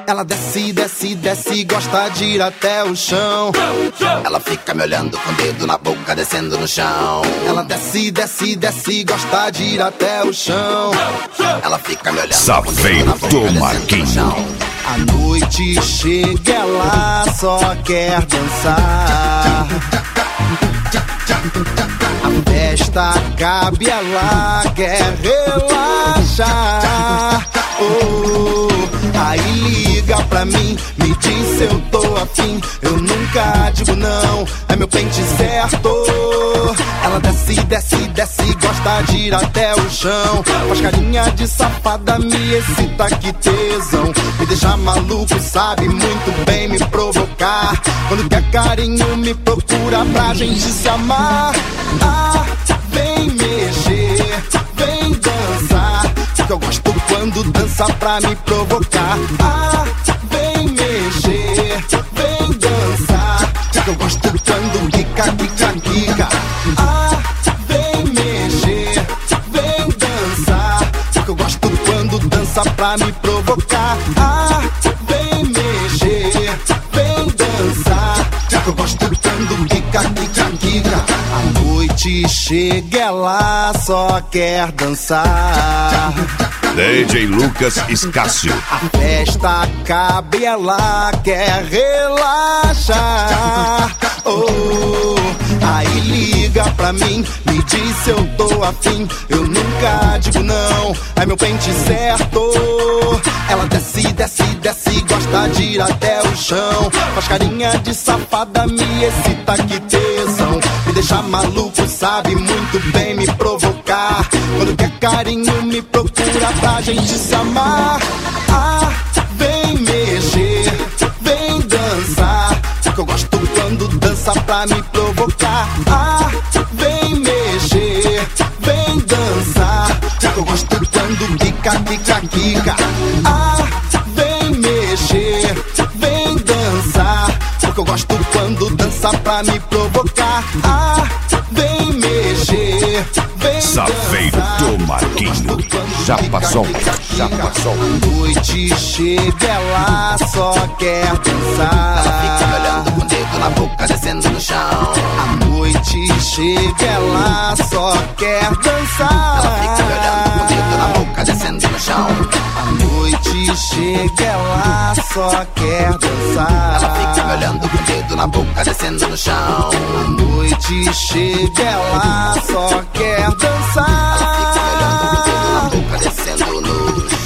Ela desce, desce, desce, gosta de ir até o chão. Ela fica me olhando com o dedo na boca, descendo no chão. Ela desce, desce, desce, gosta de ir até o chão. Ela fica me olhando Safeiro do Marquinho. A noite chega, ela só quer dançar. A festa acaba, ela quer relaxar. Oh, aí liga pra mim, me diz se eu tô afim. Eu nunca digo não, é meu pente certo. Ela desce, desce, desce, gosta de ir até o chão. Faz carinha de safada, me excita, que tesão. Me deixa maluco, sabe muito bem me provocar. Quando quer carinho me procura pra gente se amar. Ah, vem mexer, vem dançar, que eu gosto quando dança pra me provocar. Ah, vem mexer, vem dançar, que eu gosto quando quica, quica, quica. Ah, vem mexer, vem dançar, que eu gosto quando dança pra me provocar. Ah, vem mexer, vem dançar, que eu gosto quando quica, quica, quica. A noite chega, ela só quer dançar. DJ Lucas Escácio. A festa acaba e ela quer relaxar. Oh, aí liga pra mim, me diz se eu tô afim. Eu nunca digo não, é meu pente certo. Ela desce, desce, desce, gosta de ir até o chão. Faz carinha de safada, me excita, que tesão. Me deixa maluco, sabe muito bem me provocar. Quando quer carinho me procura pra gente se amar. Ah, vem mexer, vem dançar, que eu gosto quando dança pra me provocar. Ah, vem mexer, vem dançar, que eu gosto quando quica, quica, quica. Ah, vem mexer, vem dançar, porque eu gosto quando dança pra me provocar. Ah, vem mexer, vem Safeiro dançar, do Marquinho. Já passou, já passou. A noite chega, ela só quer dançar. Ela fica me olhando com o dedo na boca, descendo no chão. A noite chega, ela só quer dançar. Ela fica me olhando com o dedo na boca, descendo no chão. A noite chega, ela só quer dançar. Ela fica me olhando com o dedo na boca, descendo no chão. A noite chega, ela só quer dançar. Ela fica me olhando com o dedo na boca, descendo no chão.